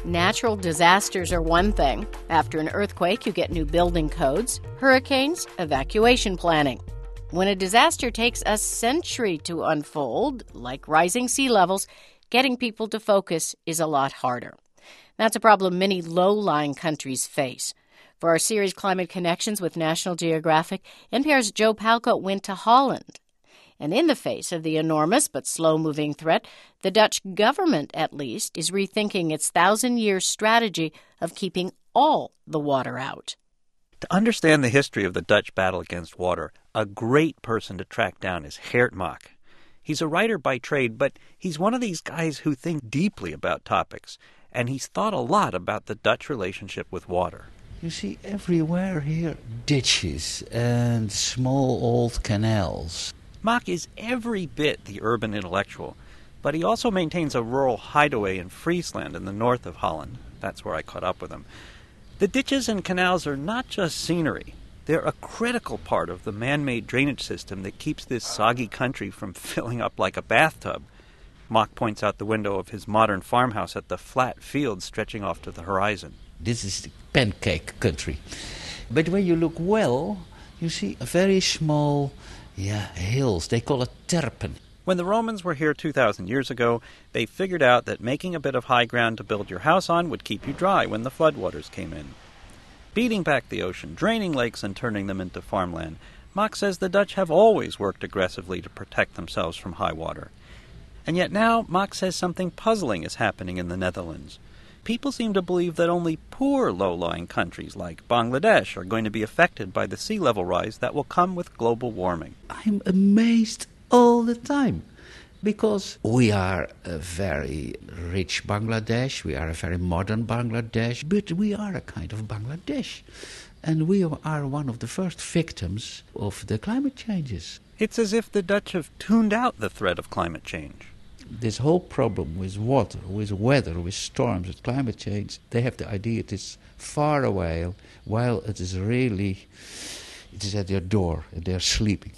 Natural disasters are one thing. After an earthquake, you get new building codes. Hurricanes, evacuation planning. When a disaster takes a century to unfold, like rising sea levels, getting people to focus is a lot harder. That's a problem many low-lying countries face. For our series Climate Connections with National Geographic, NPR's Joe Palca went to Holland. And in the face of the enormous but slow-moving threat, the Dutch government, at least, is rethinking its 1,000-year strategy of keeping all the water out. To understand the history of the Dutch battle against water, a great person to track down is Geert Mak. He's a writer by trade, but he's one of these guys who think deeply about topics, and he's thought a lot about the Dutch relationship with water. You see everywhere here ditches and small old canals. Mak is every bit the urban intellectual, but he also maintains a rural hideaway in Friesland in the north of Holland. That's where I caught up with him. The ditches and canals are not just scenery. They're a critical part of the man-made drainage system that keeps this soggy country from filling up like a bathtub. Mak points out the window of his modern farmhouse at the flat fields stretching off to the horizon. This is the pancake country. But when you look well, you see very small hills. They call it terpen. When the Romans were here 2,000 years ago, they figured out that making a bit of high ground to build your house on would keep you dry when the floodwaters came in. Beating back the ocean, draining lakes and turning them into farmland, Mak says the Dutch have always worked aggressively to protect themselves from high water. And yet now, Mak says something puzzling is happening in the Netherlands. People seem to believe that only poor low-lying countries like Bangladesh are going to be affected by the sea level rise that will come with global warming. I'm amazed all the time because we are a very rich Bangladesh, we are a very modern Bangladesh, but we are a kind of Bangladesh. And we are one of the first victims of the climate changes. It's as if the Dutch have tuned out the threat of climate change. This whole problem with water, with weather, with storms, with climate change, they have the idea it is far away, while it is at their door, and they're sleeping.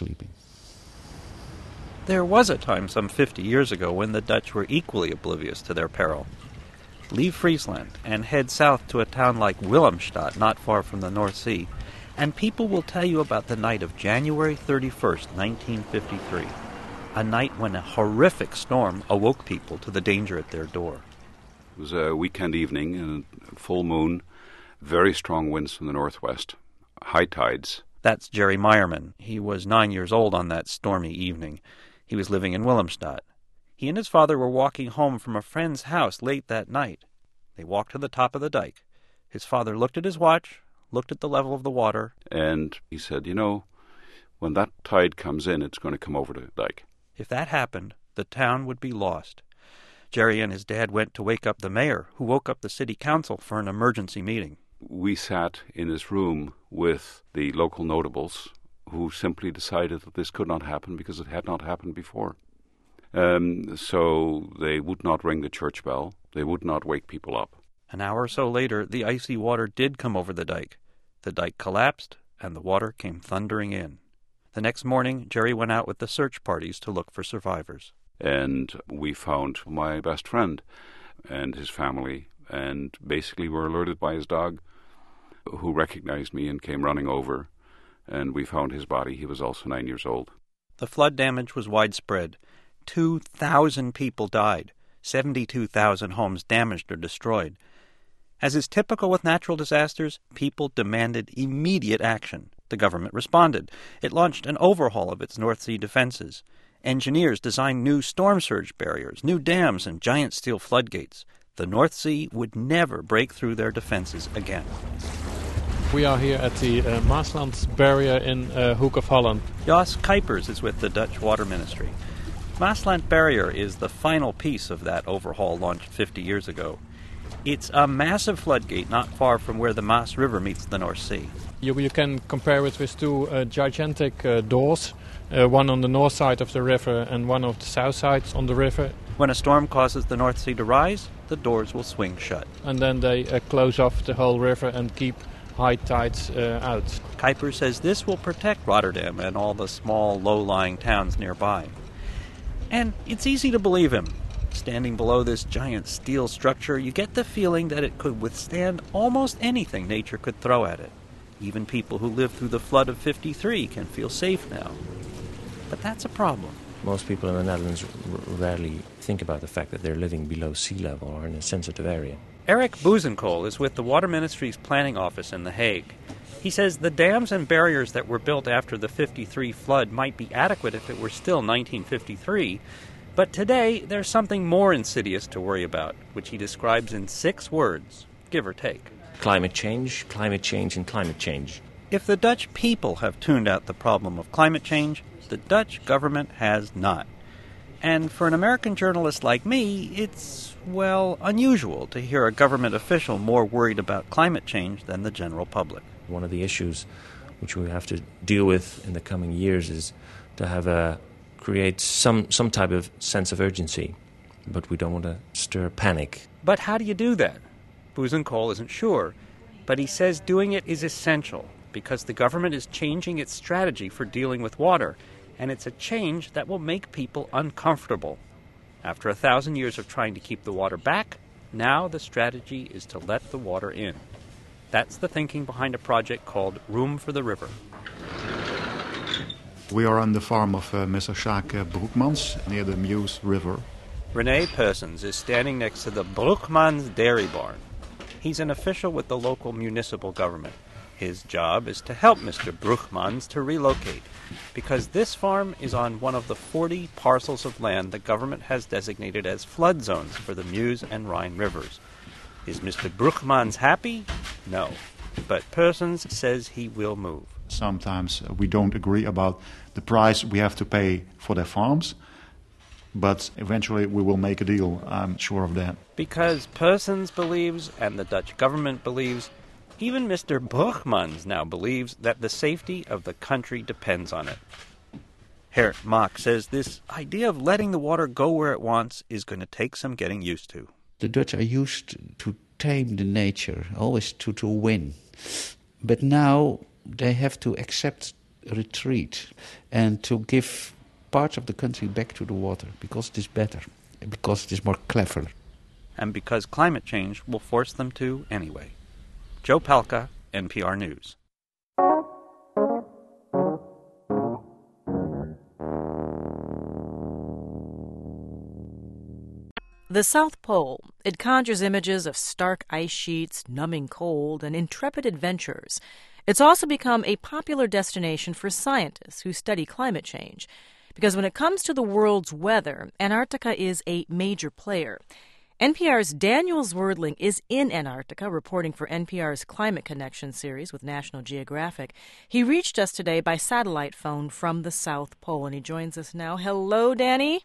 There was a time some 50 years ago when the Dutch were equally oblivious to their peril. Leave Friesland and head south to a town like Willemstad, not far from the North Sea, and people will tell you about the night of January 31st, 1953. A night when a horrific storm awoke people to the danger at their door. It was a weekend evening, and full moon, very strong winds from the northwest, high tides. That's Jerry Meyerman. He was 9 years old on that stormy evening. He was living in Willemstad. He and his father were walking home from a friend's house late that night. They walked to the top of the dike. His father looked at his watch, looked at the level of the water. And he said, when that tide comes in, it's going to come over the dike. If that happened, the town would be lost. Jerry and his dad went to wake up the mayor, who woke up the city council for an emergency meeting. We sat in his room with the local notables who simply decided that this could not happen because it had not happened before. So they would not ring the church bell. They would not wake people up. An hour or so later, the icy water did come over the dike. The dike collapsed, and the water came thundering in. The next morning, Jerry went out with the search parties to look for survivors. And we found my best friend and his family, and basically were alerted by his dog, who recognized me and came running over, and we found his body. He was also 9 years old. The flood damage was widespread. 2,000 people died, 72,000 homes damaged or destroyed. As is typical with natural disasters, people demanded immediate action. The government responded. It launched an overhaul of its North Sea defenses. Engineers designed new storm surge barriers, new dams, and giant steel floodgates. The North Sea would never break through their defenses again. We are here at the Maasland barrier in Hoek of Holland. Jos Kuipers is with the Dutch Water Ministry. Maasland barrier is the final piece of that overhaul launched 50 years ago. It's a massive floodgate not far from where the Maas River meets the North Sea. You can compare it with two gigantic doors, one on the north side of the river and one of the south sides on the river. When a storm causes the North Sea to rise, the doors will swing shut. And then they close off the whole river and keep high tides out. Kuipers says this will protect Rotterdam and all the small, low-lying towns nearby. And it's easy to believe him. Standing below this giant steel structure, you get the feeling that it could withstand almost anything nature could throw at it. Even people who lived through the flood of '53 can feel safe now. But that's a problem. Most people in the Netherlands rarely think about the fact that they're living below sea level or in a sensitive area. Eric Boezenkool is with the Water Ministry's planning office in The Hague. He says the dams and barriers that were built after the '53 flood might be adequate if it were still 1953, but today there's something more insidious to worry about, which he describes in 6 words, give or take. Climate change, and climate change. If the Dutch people have tuned out the problem of climate change, the Dutch government has not. And for an American journalist like me, it's, well, unusual to hear a government official more worried about climate change than the general public. One of the issues which we have to deal with in the coming years is to create some type of sense of urgency, but we don't want to stir panic. But how do you do that? Boezenkool isn't sure, but he says doing it is essential because the government is changing its strategy for dealing with water, and it's a change that will make people uncomfortable. After 1,000 years of trying to keep the water back, now the strategy is to let the water in. That's the thinking behind a project called Room for the River. We are on the farm of Mr. Sjaak Broekmans near the Meuse River. René Persons is standing next to the Broekmans dairy barn. He's an official with the local municipal government. His job is to help Mr. Broekmans to relocate, because this farm is on one of the 40 parcels of land the government has designated as flood zones for the Meuse and Rhine rivers. Is Mr. Broekmans happy? No. But Persons says he will move. Sometimes we don't agree about the price we have to pay for their farms, but eventually we will make a deal, I'm sure of that. Because Persons believes, and the Dutch government believes, even Mr. Broekmans now believes that the safety of the country depends on it. Herr Mack says this idea of letting the water go where it wants is going to take some getting used to. The Dutch are used to tame the nature, always to win. But now they have to accept retreat and to give parts of the country back to the water because it is better, because it is more clever. And because climate change will force them to anyway. Joe Palca, NPR News. The South Pole. It conjures images of stark ice sheets, numbing cold, and intrepid adventurers. It's also become a popular destination for scientists who study climate change. Because when it comes to the world's weather, Antarctica is a major player. NPR's Daniel Zwerdling is in Antarctica, reporting for NPR's Climate Connection series with National Geographic. He reached us today by satellite phone from the South Pole, and he joins us now. Hello, Danny.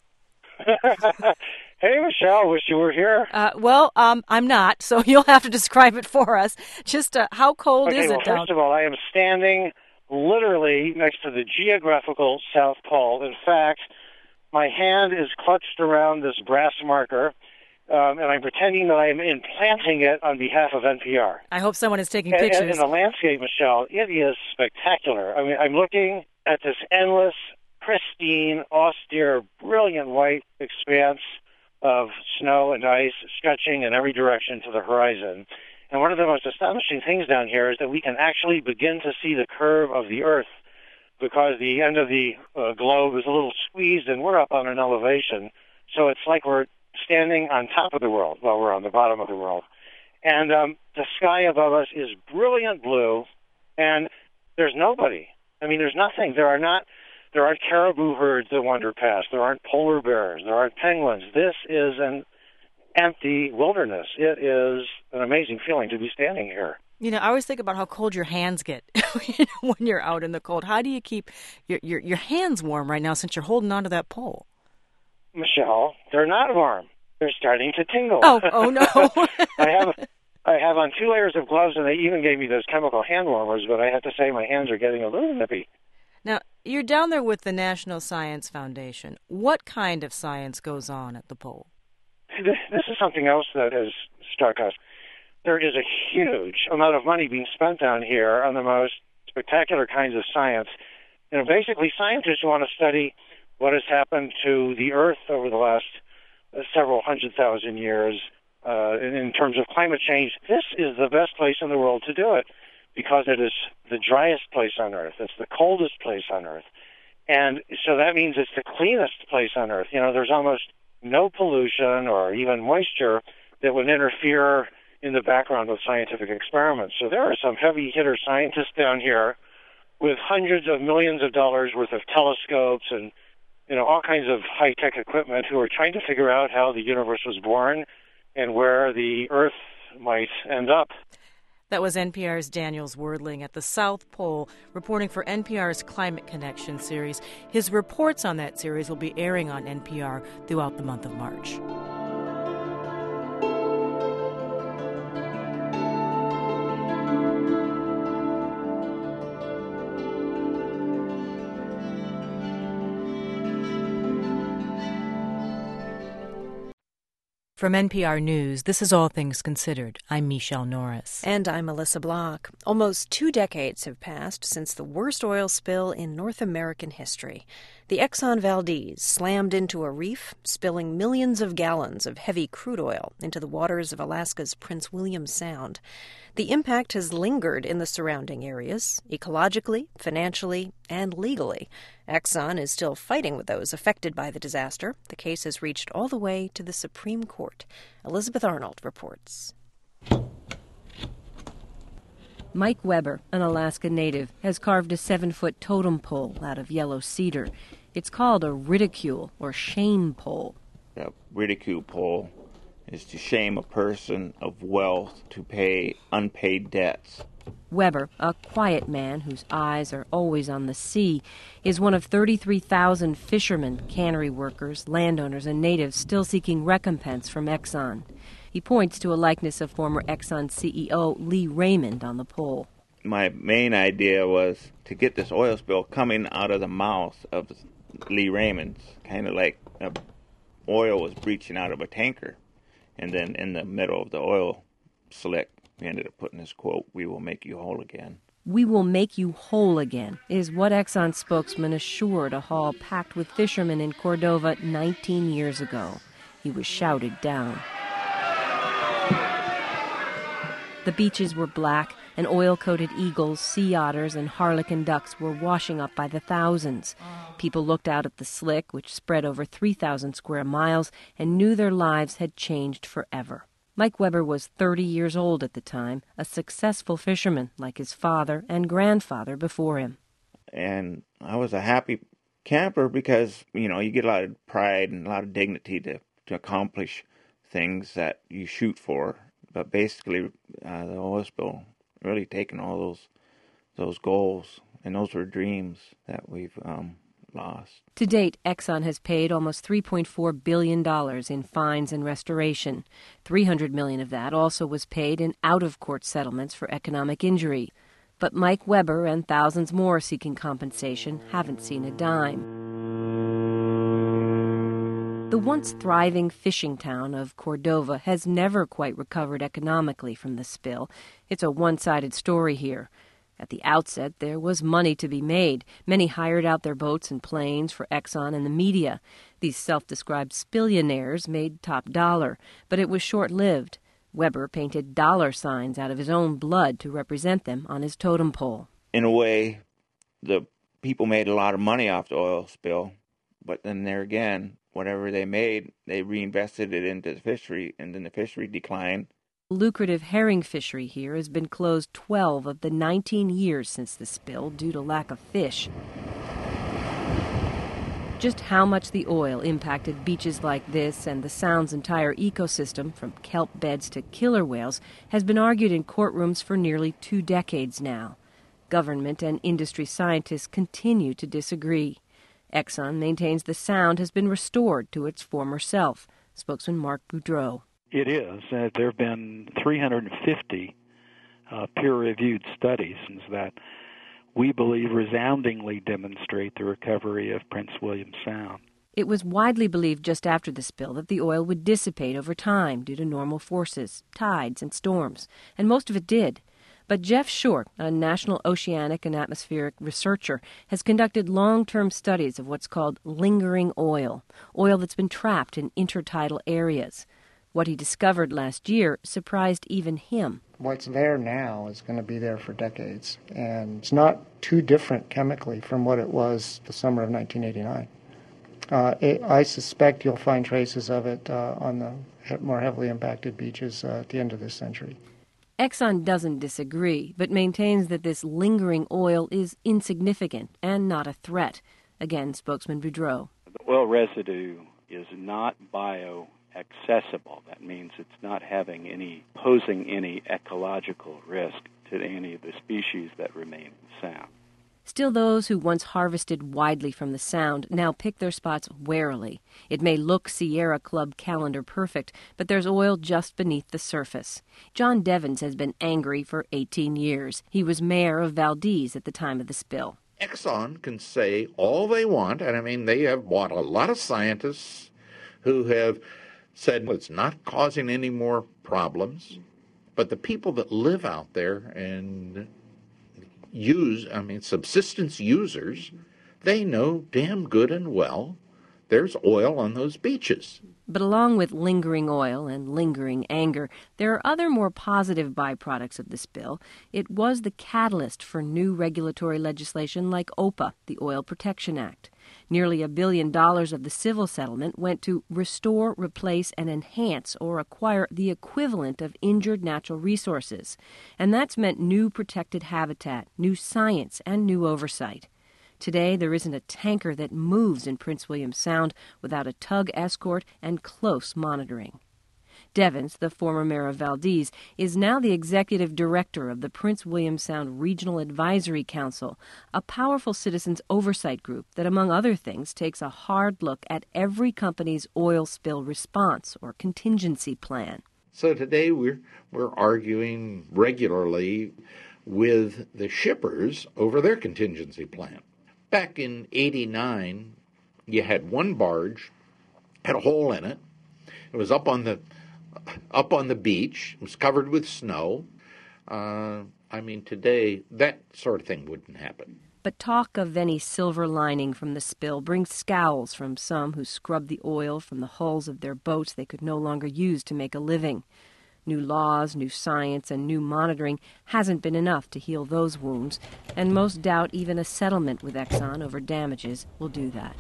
Hey, Michelle, wish you were here. I'm not, so you'll have to describe it for us. Just how cold is it down? First of all, I am standing literally next to the geographical South Pole. In fact, my hand is clutched around this brass marker, and I'm pretending that I'm implanting it on behalf of NPR. I hope someone is taking pictures. And the landscape, Michelle, it is spectacular. I mean, I'm looking at this endless, pristine, austere, brilliant white expanse of snow and ice stretching in every direction to the horizon. And one of the most astonishing things down here is that we can actually begin to see the curve of the Earth because the end of the globe is a little squeezed and we're up on an elevation. So it's like we're standing on top of the world while we're on the bottom of the world. And the sky above us is brilliant blue, and there's nobody. I mean, there's nothing. There aren't caribou herds that wander past. There aren't polar bears. There aren't penguins. This is an empty wilderness. It is an amazing feeling to be standing here. You know, I always think about how cold your hands get when you're out in the cold. How do you keep your hands warm right now since you're holding onto that pole? Michelle, they're not warm. They're starting to tingle. Oh no. I have on 2 layers of gloves, and they even gave me those chemical hand warmers, but I have to say my hands are getting a little nippy. Now, you're down there with the National Science Foundation. What kind of science goes on at the pole? This is something else that has struck us. There is a huge amount of money being spent down here on the most spectacular kinds of science. You know, basically scientists want to study what has happened to the Earth over the last several 100,000 years in terms of climate change, this is the best place in the world to do it because it is the driest place on Earth. It's the coldest place on Earth. And so that means it's the cleanest place on Earth. You know, there's almost no pollution or even moisture that would interfere in the background of scientific experiments. So there are some heavy hitter scientists down here with hundreds of millions of dollars worth of telescopes and, you know, all kinds of high-tech equipment who are trying to figure out how the universe was born and where the Earth might end up. That was NPR's Daniel Zwerdling at the South Pole, reporting for NPR's Climate Connection series. His reports on that series will be airing on NPR throughout the month of March. From NPR News, this is All Things Considered. I'm Michelle Norris. And I'm Melissa Block. Almost 2 decades have passed since the worst oil spill in North American history. The Exxon Valdez slammed into a reef, spilling millions of gallons of heavy crude oil into the waters of Alaska's Prince William Sound. The impact has lingered in the surrounding areas, ecologically, financially, and legally. Exxon is still fighting with those affected by the disaster. The case has reached all the way to the Supreme Court. Elizabeth Arnold reports. Mike Weber, an Alaska native, has carved a 7-foot totem pole out of yellow cedar. It's called a ridicule or shame pole. A ridicule pole is to shame a person of wealth to pay unpaid debts. Weber, a quiet man whose eyes are always on the sea, is one of 33,000 fishermen, cannery workers, landowners, and natives still seeking recompense from Exxon. He points to a likeness of former Exxon CEO Lee Raymond on the pole. My main idea was to get this oil spill coming out of the mouth of Lee Raymond, kind of like oil was breaching out of a tanker. And then in the middle of the oil slick, we ended up putting this quote, "We will make you whole again." "We will make you whole again" is what Exxon spokesman assured a hall packed with fishermen in Cordova 19 years ago. He was shouted down. The beaches were black, and oil-coated eagles, sea otters, and harlequin ducks were washing up by the thousands. People looked out at the slick, which spread over 3,000 square miles, and knew their lives had changed forever. Mike Weber was 30 years old at the time, a successful fisherman like his father and grandfather before him. And I was a happy camper because, you know, you get a lot of pride and a lot of dignity to accomplish things that you shoot for. But basically, the oil spill really taken all those goals, and those were dreams that we've lost. To date, Exxon has paid almost $3.4 billion in fines and restoration. $300 million of that also was paid in out-of-court settlements for economic injury. But Mike Weber and thousands more seeking compensation haven't seen a dime. The once thriving fishing town of Cordova has never quite recovered economically from the spill. It's a one-sided story here. At the outset, there was money to be made. Many hired out their boats and planes for Exxon and the media. These self-described spillionaires made top dollar, but it was short-lived. Weber painted dollar signs out of his own blood to represent them on his totem pole. In a way, the people made a lot of money off the oil spill, but then there again, whatever they made, they reinvested it into the fishery, and then the fishery declined. Lucrative herring fishery here has been closed 12 of the 19 years since the spill due to lack of fish. Just how much the oil impacted beaches like this and the Sound's entire ecosystem, from kelp beds to killer whales, has been argued in courtrooms for nearly 2 decades now. Government and industry scientists continue to disagree. Exxon maintains the Sound has been restored to its former self. Spokesman Mark Boudreau. It is. There have been 350 peer-reviewed studies that we believe resoundingly demonstrate the recovery of Prince William Sound. It was widely believed just after the spill that the oil would dissipate over time due to normal forces, tides and storms, and most of it did. But Jeff Short, a national oceanic and atmospheric researcher, has conducted long-term studies of what's called lingering oil that's been trapped in intertidal areas. What he discovered last year surprised even him. What's there now is going to be there for decades, and it's not too different chemically from what it was the summer of 1989. I suspect you'll find traces of it on the more heavily impacted beaches at the end of this century. Exxon doesn't disagree, but maintains that this lingering oil is insignificant and not a threat. Again, spokesman Boudreau. The oil residue is not bioaccessible. That means it's not posing any ecological risk to any of the species that remain in the Sound. Still, those who once harvested widely from the Sound now pick their spots warily. It may look Sierra Club calendar perfect, but there's oil just beneath the surface. John Devens has been angry for 18 years. He was mayor of Valdez at the time of the spill. Exxon can say all they want, and I mean, they have bought a lot of scientists who have said it's not causing any more problems, but the people that live out there and subsistence users, they know damn good and well there's oil on those beaches. But along with lingering oil and lingering anger, there are other more positive byproducts of the spill. It was the catalyst for new regulatory legislation like OPA, the Oil Protection Act. Nearly $1 billion of the civil settlement went to restore, replace, and enhance or acquire the equivalent of injured natural resources. And that's meant new protected habitat, new science, and new oversight. Today, there isn't a tanker that moves in Prince William Sound without a tug escort and close monitoring. Devens, the former mayor of Valdez, is now the executive director of the Prince William Sound Regional Advisory Council, a powerful citizens oversight group that, among other things, takes a hard look at every company's oil spill response or contingency plan. So today we're arguing regularly with the shippers over their contingency plan. Back in '89, you had one barge, had a hole in it. It was up on the beach. It was covered with snow. Today, that sort of thing wouldn't happen. But talk of any silver lining from the spill brings scowls from some who scrubbed the oil from the hulls of their boats they could no longer use to make a living. New laws, new science, and new monitoring hasn't been enough to heal those wounds, and most doubt even a settlement with Exxon over damages will do that.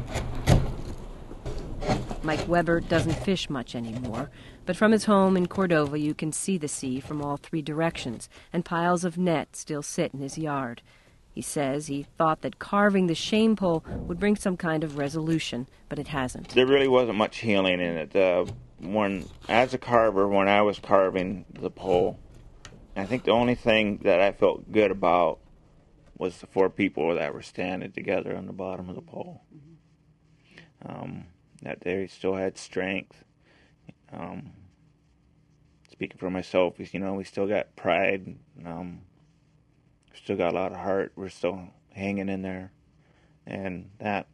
Mike Weber doesn't fish much anymore, but from his home in Cordova you can see the sea from all three directions, and piles of net still sit in his yard. He says he thought that carving the shame pole would bring some kind of resolution, but it hasn't. There really wasn't much healing in it. As a carver, when I was carving the pole, I think the only thing that I felt good about was the four people that were standing together on the bottom of the pole. That they still had strength. Speaking for myself, we still got pride. Still got a lot of heart. We're still hanging in there. And that,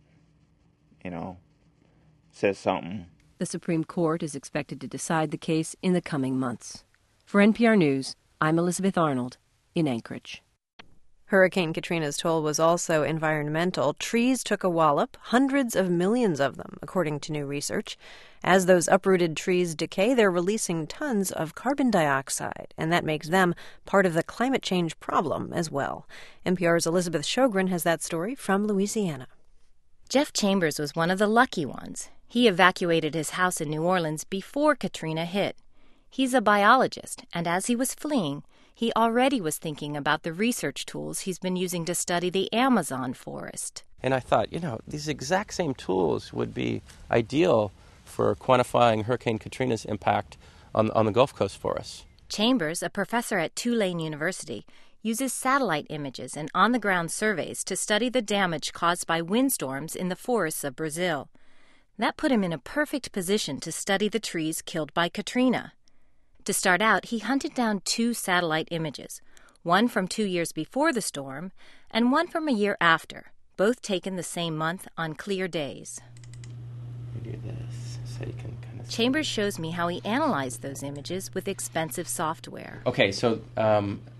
says something. The Supreme Court is expected to decide the case in the coming months. For NPR News, I'm Elizabeth Arnold in Anchorage. Hurricane Katrina's toll was also environmental. Trees took a wallop, hundreds of millions of them, according to new research. As those uprooted trees decay, they're releasing tons of carbon dioxide, and that makes them part of the climate change problem as well. NPR's Elizabeth Sjogren has that story from Louisiana. Jeff Chambers was one of the lucky ones. He evacuated his house in New Orleans before Katrina hit. He's a biologist, and as he was fleeing, he already was thinking about the research tools he's been using to study the Amazon forest. And I thought, these exact same tools would be ideal for quantifying Hurricane Katrina's impact on the Gulf Coast for us. Chambers, a professor at Tulane University, uses satellite images and on-the-ground surveys to study the damage caused by windstorms in the forests of Brazil. That put him in a perfect position to study the trees killed by Katrina. To start out, he hunted down 2 satellite images, one from 2 years before the storm and one from a year after, both taken the same month on clear days. We do this so you can kind of Chambers shows me how he analyzed those images with expensive software. Okay, so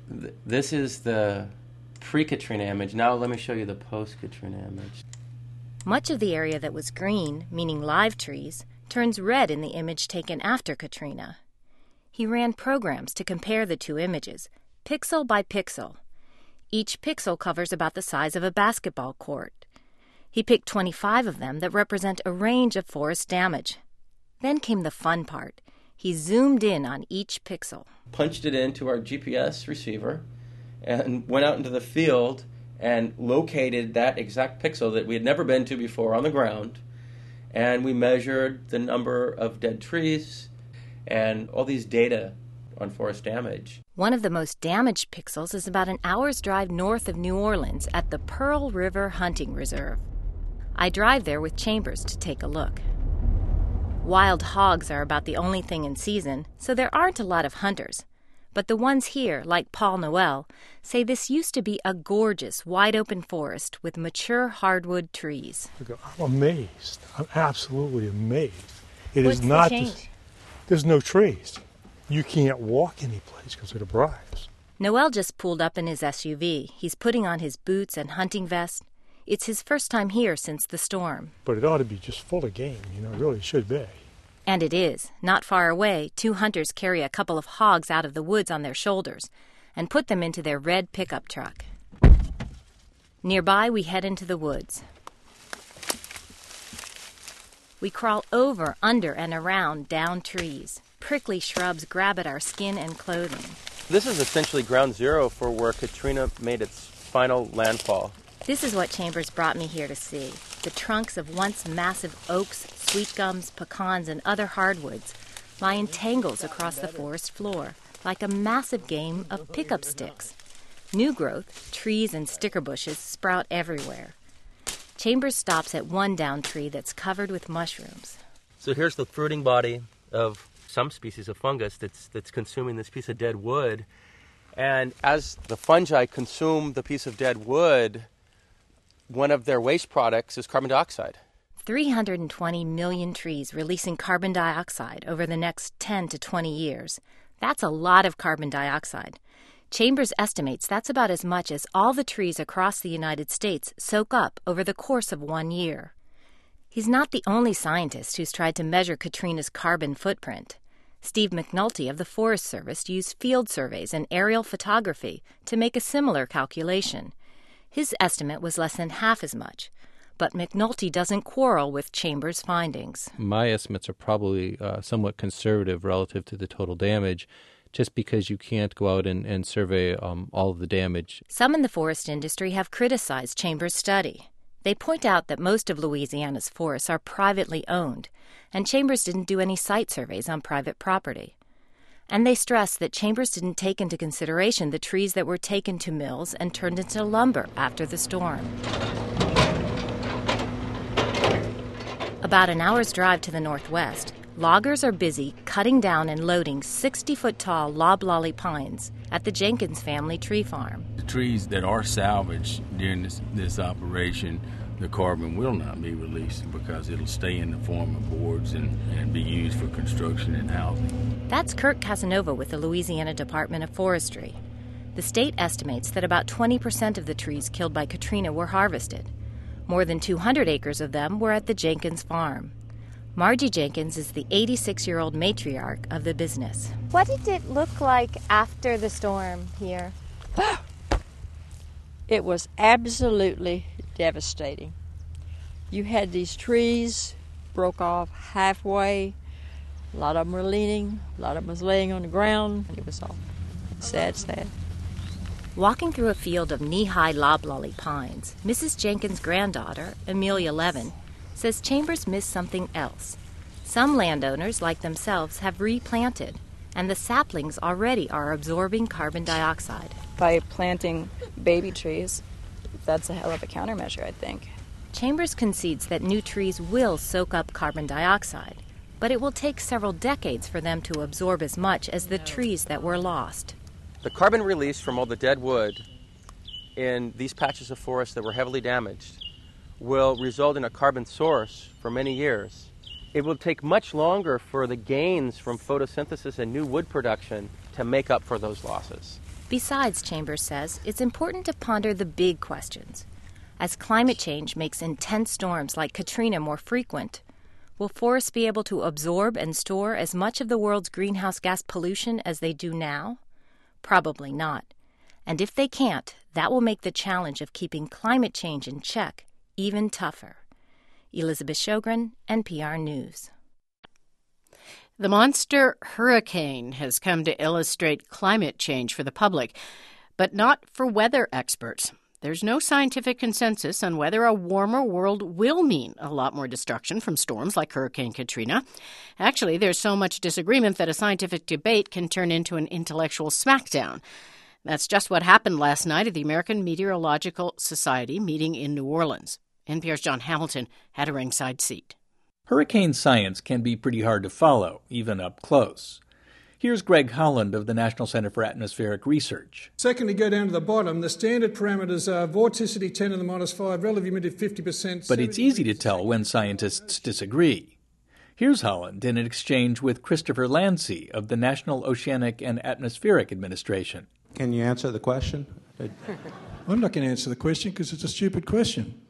This is the pre-Katrina image. Now let me show you the post-Katrina image. Much of the area that was green, meaning live trees, turns red in the image taken after Katrina. He ran programs to compare the two images, pixel by pixel. Each pixel covers about the size of a basketball court. He picked 25 of them that represent a range of forest damage. Then came the fun part. He zoomed in on each pixel. Punched it into our GPS receiver and went out into the field and located that exact pixel that we had never been to before on the ground. And we measured the number of dead trees and all these data on forest damage. One of the most damaged pixels is about an hour's drive north of New Orleans at the Pearl River Hunting Reserve. I drive there with Chambers to take a look. Wild hogs are about the only thing in season, so there aren't a lot of hunters. But the ones here, like Paul Noel, say this used to be a gorgeous, wide-open forest with mature hardwood trees. I'm amazed. I'm absolutely amazed. It What's is not the change? There's no trees. You can't walk any place because of the briars. Noel just pulled up in his SUV. He's putting on his boots and hunting vest. It's his first time here since the storm. But it ought to be just full of game, it really should be. And it is. Not far away, two hunters carry a couple of hogs out of the woods on their shoulders and put them into their red pickup truck. Nearby, we head into the woods. We crawl over, under, and around down trees. Prickly shrubs grab at our skin and clothing. This is essentially ground zero for where Katrina made its final landfall. This is what Chambers brought me here to see. The trunks of once massive oaks, sweet gums, pecans, and other hardwoods lie in tangles across the forest floor, like a massive game of pickup sticks. New growth, trees and sticker bushes sprout everywhere. Chambers stops at one down tree that's covered with mushrooms. So here's the fruiting body of some species of fungus that's consuming this piece of dead wood. And as the fungi consume the piece of dead wood, one of their waste products is carbon dioxide. 320 million trees releasing carbon dioxide over the next 10 to 20 years. That's a lot of carbon dioxide. Chambers estimates that's about as much as all the trees across the United States soak up over the course of 1 year. He's not the only scientist who's tried to measure Katrina's carbon footprint. Steve McNulty of the Forest Service used field surveys and aerial photography to make a similar calculation. His estimate was less than half as much, but McNulty doesn't quarrel with Chambers' findings. My estimates are probably somewhat conservative relative to the total damage, just because you can't go out and survey all of the damage. Some in the forest industry have criticized Chambers' study. They point out that most of Louisiana's forests are privately owned, and Chambers didn't do any site surveys on private property. And they stress that Chambers didn't take into consideration the trees that were taken to mills and turned into lumber after the storm. About an hour's drive to the northwest, loggers are busy cutting down and loading 60-foot-tall loblolly pines at the Jenkins family tree farm. The trees that are salvaged during this operation, the carbon will not be released because it'll stay in the form of boards and be used for construction and housing. That's Kurt Casanova with the Louisiana Department of Forestry. The state estimates that about 20% of the trees killed by Katrina were harvested. More than 200 acres of them were at the Jenkins farm. Margie Jenkins is the 86-year-old matriarch of the business. What did it look like after the storm here? It was absolutely devastating. You had these trees broke off halfway. A lot of them were leaning, a lot of them was laying on the ground. It was all sad. Walking through a field of knee-high loblolly pines, Mrs. Jenkins' granddaughter, Amelia Levin, says Chambers missed something else. Some landowners, like themselves, have replanted, and the saplings already are absorbing carbon dioxide. By planting baby trees, that's a hell of a countermeasure, I think. Chambers concedes that new trees will soak up carbon dioxide, but it will take several decades for them to absorb as much as the trees that were lost. The carbon released from all the dead wood in these patches of forest that were heavily damaged will result in a carbon source for many years. It will take much longer for the gains from photosynthesis and new wood production to make up for those losses. Besides, Chambers says, it's important to ponder the big questions. As climate change makes intense storms like Katrina more frequent, will forests be able to absorb and store as much of the world's greenhouse gas pollution as they do now? Probably not. And if they can't, that will make the challenge of keeping climate change in check even tougher. Elizabeth Sjogren, NPR News. The monster hurricane has come to illustrate climate change for the public, but not for weather experts. There's no scientific consensus on whether a warmer world will mean a lot more destruction from storms like Hurricane Katrina. Actually, there's so much disagreement that a scientific debate can turn into an intellectual smackdown. That's just what happened last night at the American Meteorological Society meeting in New Orleans. NPR's John Hamilton had a ringside seat. Hurricane science can be pretty hard to follow, even up close. Here's Greg Holland of the National Center for Atmospheric Research. Secondly, go down to the bottom. The standard parameters are vorticity 10 to the minus 5, relative humidity 50%. But it's easy to tell when scientists disagree. Here's Holland in an exchange with Christopher Lancy of the National Oceanic and Atmospheric Administration. Can you answer the question? I'm not going to answer the question because it's a stupid question.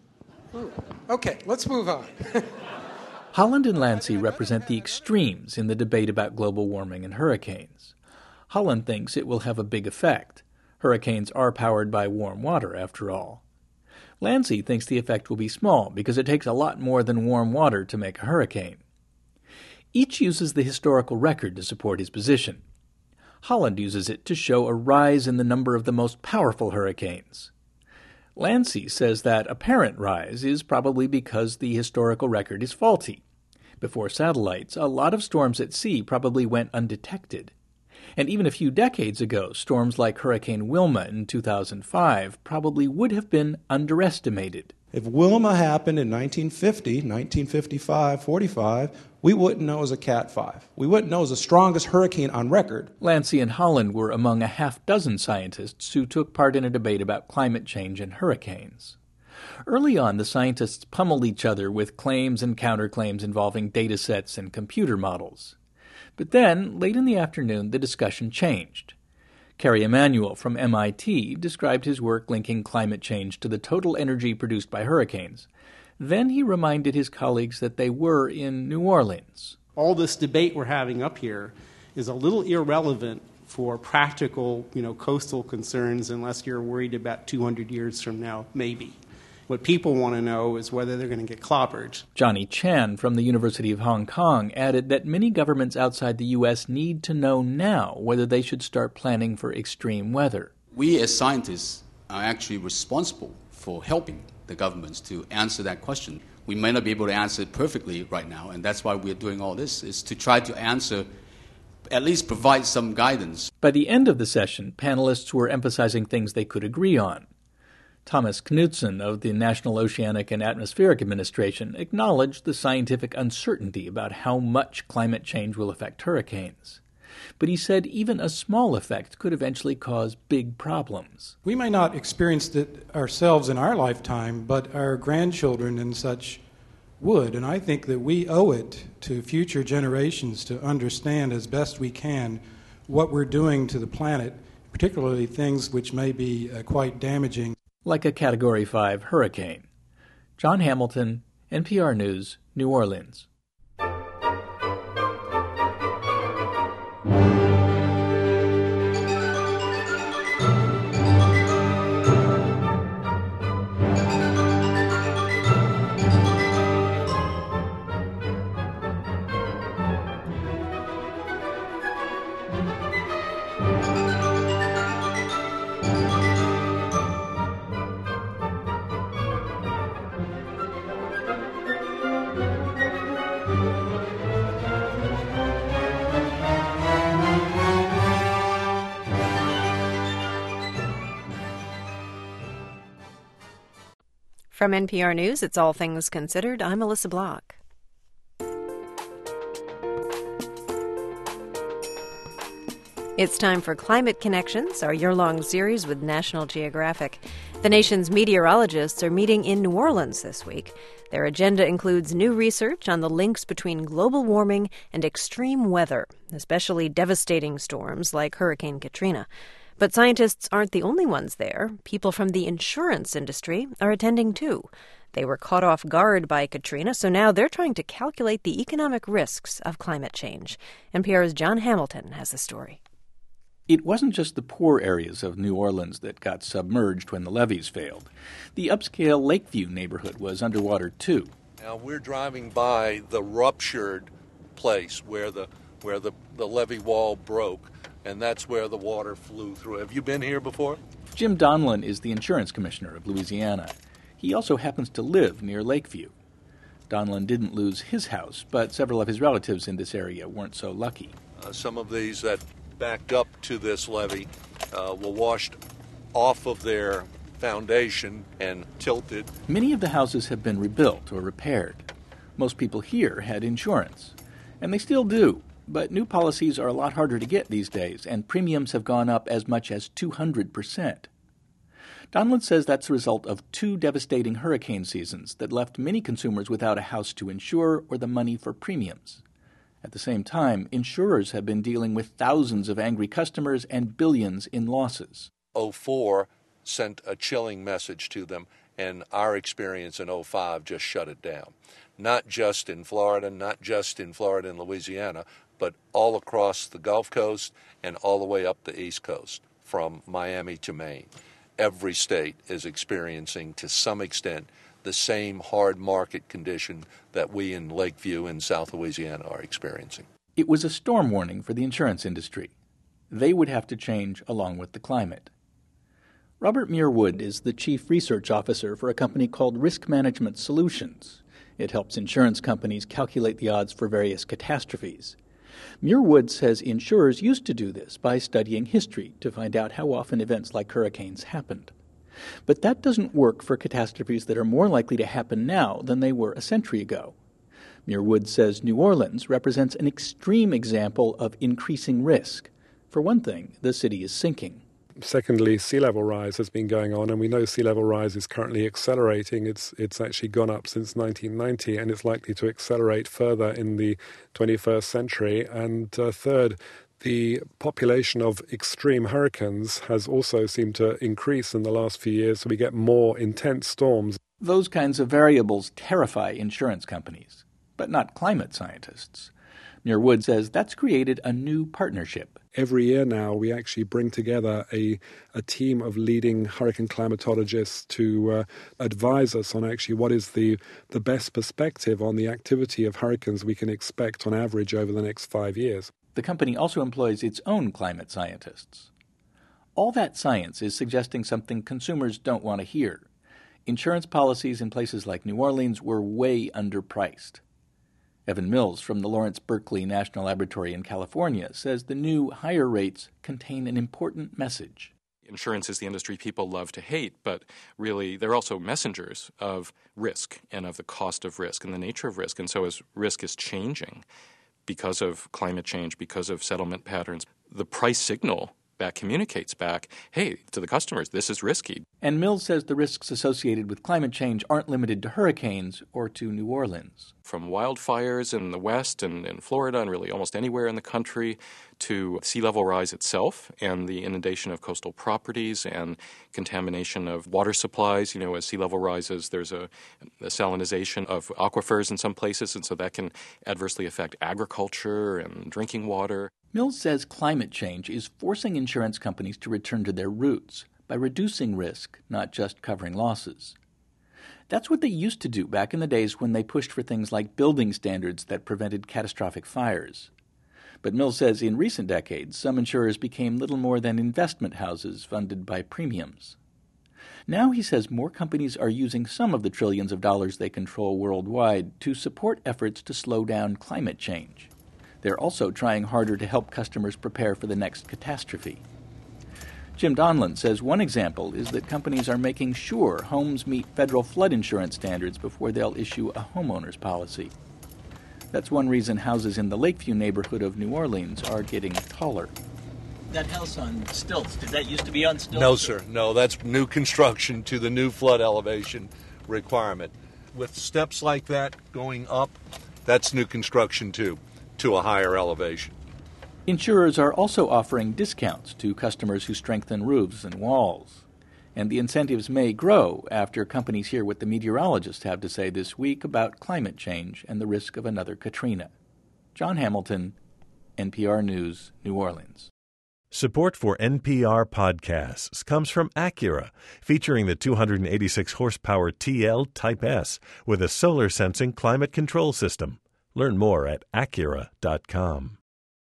Okay, let's move on. Holland and Lancy represent the extremes in the debate about global warming and hurricanes. Holland thinks it will have a big effect. Hurricanes are powered by warm water, after all. Lancy thinks the effect will be small because it takes a lot more than warm water to make a hurricane. Each uses the historical record to support his position. Holland uses it to show a rise in the number of the most powerful hurricanes. Lancy says that apparent rise is probably because the historical record is faulty. Before satellites, a lot of storms at sea probably went undetected. And even a few decades ago, storms like Hurricane Wilma in 2005 probably would have been underestimated. If Wilma happened in 1950, 1955, 45, we wouldn't know it was a Cat 5. We wouldn't know it was the strongest hurricane on record. Lancy and Holland were among a half-dozen scientists who took part in a debate about climate change and hurricanes. Early on, the scientists pummeled each other with claims and counterclaims involving data sets and computer models. But then, late in the afternoon, the discussion changed. Kerry Emanuel from MIT described his work linking climate change to the total energy produced by hurricanes. Then he reminded his colleagues that they were in New Orleans. All this debate we're having up here is a little irrelevant for practical, coastal concerns unless you're worried about 200 years from now, maybe. What people want to know is whether they're going to get clobbered. Johnny Chan from the University of Hong Kong added that many governments outside the U.S. need to know now whether they should start planning for extreme weather. We as scientists are actually responsible for helping the governments to answer that question. We may not be able to answer it perfectly right now, and that's why we're doing all this, is to try to answer, at least provide some guidance. By the end of the session, panelists were emphasizing things they could agree on. Thomas Knudsen of the National Oceanic and Atmospheric Administration acknowledged the scientific uncertainty about how much climate change will affect hurricanes. But he said even a small effect could eventually cause big problems. We may not experience it ourselves in our lifetime, but our grandchildren and such would. And I think that we owe it to future generations to understand as best we can what we're doing to the planet, particularly things which may be quite damaging. Like a Category 5 hurricane. John Hamilton, NPR News, New Orleans. From NPR News, it's All Things Considered. I'm Melissa Block. It's time for Climate Connections, our year-long series with National Geographic. The nation's meteorologists are meeting in New Orleans this week. Their agenda includes new research on the links between global warming and extreme weather, especially devastating storms like Hurricane Katrina. But scientists aren't the only ones there. People from the insurance industry are attending too. They were caught off guard by Katrina, so now they're trying to calculate the economic risks of climate change. NPR's John Hamilton has the story. It wasn't just the poor areas of New Orleans that got submerged when the levees failed. The upscale Lakeview neighborhood was underwater too. Now we're driving by the ruptured place where the levee wall broke, and that's where the water flew through. Have you been here before? Jim Donlin is the insurance commissioner of Louisiana. He also happens to live near Lakeview. Donlin didn't lose his house, but several of his relatives in this area weren't so lucky. Some of these that backed up to this levee were washed off of their foundation and tilted. Many of the houses have been rebuilt or repaired. Most people here had insurance, and they still do. But new policies are a lot harder to get these days, and premiums have gone up as much as 200%. Donlin says that's the result of 2 devastating hurricane seasons that left many consumers without a house to insure or the money for premiums. At the same time, insurers have been dealing with thousands of angry customers and billions in losses. 2004 sent a chilling message to them, and our experience in 2005 just shut it down. Not just in Florida and Louisiana, but all across the Gulf Coast and all the way up the East Coast, from Miami to Maine. Every state is experiencing, to some extent, the same hard market condition that we in Lakeview in South Louisiana are experiencing. It was a storm warning for the insurance industry. They would have to change along with the climate. Robert Muir Wood is the chief research officer for a company called Risk Management Solutions. It helps insurance companies calculate the odds for various catastrophes. Muir Wood says insurers used to do this by studying history to find out how often events like hurricanes happened. But that doesn't work for catastrophes that are more likely to happen now than they were a century ago. Muir Wood says New Orleans represents an extreme example of increasing risk. For one thing, the city is sinking. Secondly, sea level rise has been going on, and we know sea level rise is currently accelerating. It's actually gone up since 1990, and it's likely to accelerate further in the 21st century. And third, the population of extreme hurricanes has also seemed to increase in the last few years, so we get more intense storms. Those kinds of variables terrify insurance companies, but not climate scientists. Muir Wood says that's created a new partnership. Every year now, we actually bring together a team of leading hurricane climatologists to advise us on actually what is the best perspective on the activity of hurricanes we can expect on average over the next 5 years. The company also employs its own climate scientists. All that science is suggesting something consumers don't want to hear. Insurance policies in places like New Orleans were way underpriced. Evan Mills from the Lawrence Berkeley National Laboratory in California says the new higher rates contain an important message. Insurance is the industry people love to hate, but really they're also messengers of risk and of the cost of risk and the nature of risk. And so as risk is changing because of climate change, because of settlement patterns, the price signal that communicates back, hey, to the customers, this is risky. And Mills says the risks associated with climate change aren't limited to hurricanes or to New Orleans. From wildfires in the West and in Florida and really almost anywhere in the country to sea level rise itself and the inundation of coastal properties and contamination of water supplies. You know, as sea level rises, there's a salinization of aquifers in some places, and so that can adversely affect agriculture and drinking water. Mills says climate change is forcing insurance companies to return to their roots by reducing risk, not just covering losses. That's what they used to do back in the days when they pushed for things like building standards that prevented catastrophic fires. But Mills says in recent decades, some insurers became little more than investment houses funded by premiums. Now he says more companies are using some of the trillions of dollars they control worldwide to support efforts to slow down climate change. They're also trying harder to help customers prepare for the next catastrophe. Jim Donlin says one example is that companies are making sure homes meet federal flood insurance standards before they'll issue a homeowner's policy. That's one reason houses in the Lakeview neighborhood of New Orleans are getting taller. That house on stilts, did that used to be on stilts? No, sir. No, that's new construction to the new flood elevation requirement. With steps like that going up, that's new construction too, to a higher elevation. Insurers are also offering discounts to customers who strengthen roofs and walls. And the incentives may grow after companies hear what the meteorologists have to say this week about climate change and the risk of another Katrina. John Hamilton, NPR News, New Orleans. Support for NPR podcasts comes from Acura, featuring the 286-horsepower TL Type S with a solar-sensing climate control system. Learn more at Acura.com.